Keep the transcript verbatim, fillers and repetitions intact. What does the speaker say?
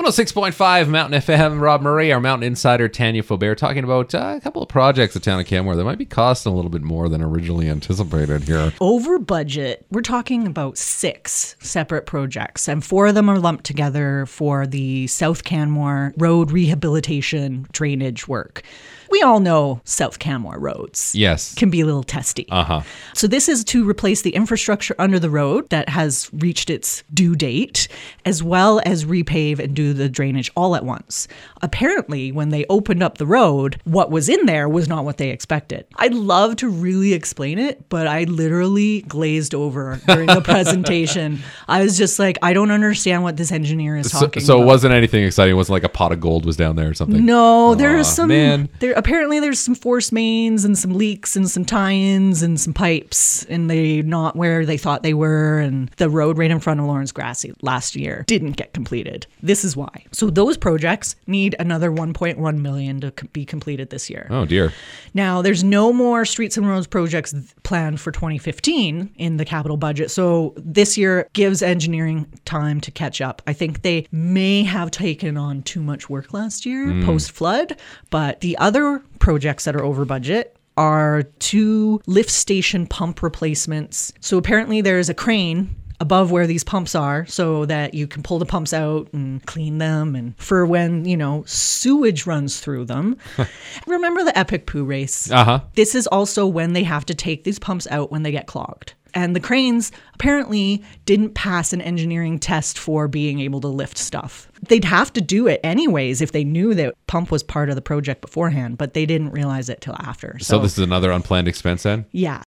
one oh six point five Mountain F M, Rob Murray, our Mountain Insider, Tanya Faubert, talking about uh, a couple of projects at Town of Canmore that might be costing a little bit more than originally anticipated here. Over budget, we're talking about six separate projects, and four of them are lumped together for the South Canmore road rehabilitation drainage work. We all know South Canmore roads. Yes. Can be a little testy. Uh-huh. So this is to replace the infrastructure under the road that has reached its due date, as well as repave and do the drainage all at once. Apparently, when they opened up the road, what was in there was not what they expected. I'd love to really explain it, but I literally glazed over during the presentation. I was just like, I don't understand what this engineer is So, talking so about. it wasn't anything exciting. It wasn't like a pot of gold was down there or something. No, there's Aw, some. man. There apparently there's some force mains and some leaks and some tie-ins and some pipes, and they not where they thought they were. And the road right in front of Lawrence Grassy last year didn't get completed. This is why. So those projects need another one point one million to c- be completed this year. Oh, dear. Now, there's no more streets and roads projects th- planned for twenty fifteen in the capital budget. So this year gives engineering time to catch up. I think they may have taken on too much work last year Mm. post-flood, but the other projects that are over budget are two lift station pump replacements. So apparently there's a crane above where these pumps are so that you can pull the pumps out and clean them, and for when, you know, sewage runs through them. Remember the epic poo race? Uh-huh. This is also when they have to take these pumps out when they get clogged. And the cranes apparently didn't pass an engineering test for being able to lift stuff. They'd have to do it anyways if they knew that pump was part of the project beforehand, but they didn't realize it till after. So, So, this is another unplanned expense then? yeah.